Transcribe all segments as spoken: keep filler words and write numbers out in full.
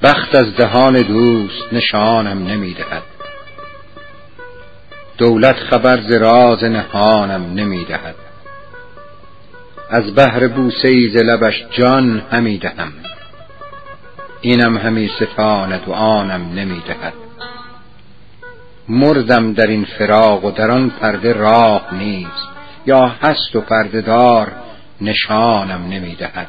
بخت از دهان دوست نشانم نمیدهد. دولت خبر ز راز نهانم نمیدهد. از بهر بوسه ای ز لبش جان همی دهم. اینم همی ستاند و آنم نمیدهد. مردم در این فراق و در آن پرده راه نیست. یا هست و پرده دار نشانم نمیدهد.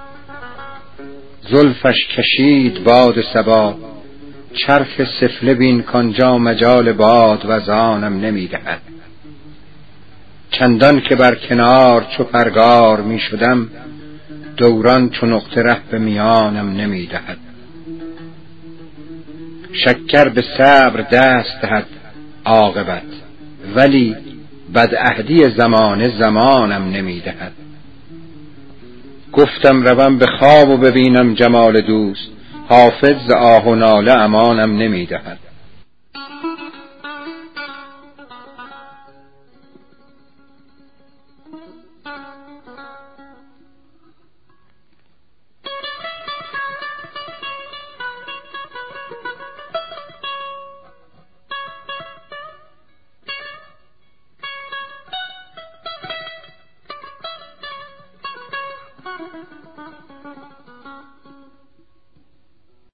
زلفش کشید باد صبا، چرخ سفله بین کانجا مجال باد وزانم نمیدهد. چندان که بر کنار چو پرگار می شدم، دوران چو نقطه ره به میانم نمیدهد. شکر به صبر دست دهد عاقبت، ولی بدعهدی زمانه زمانم نمیدهد. گفتم روم به خواب و ببینم جمال دوست، حافظ ز آه و ناله امانم نمیدهد.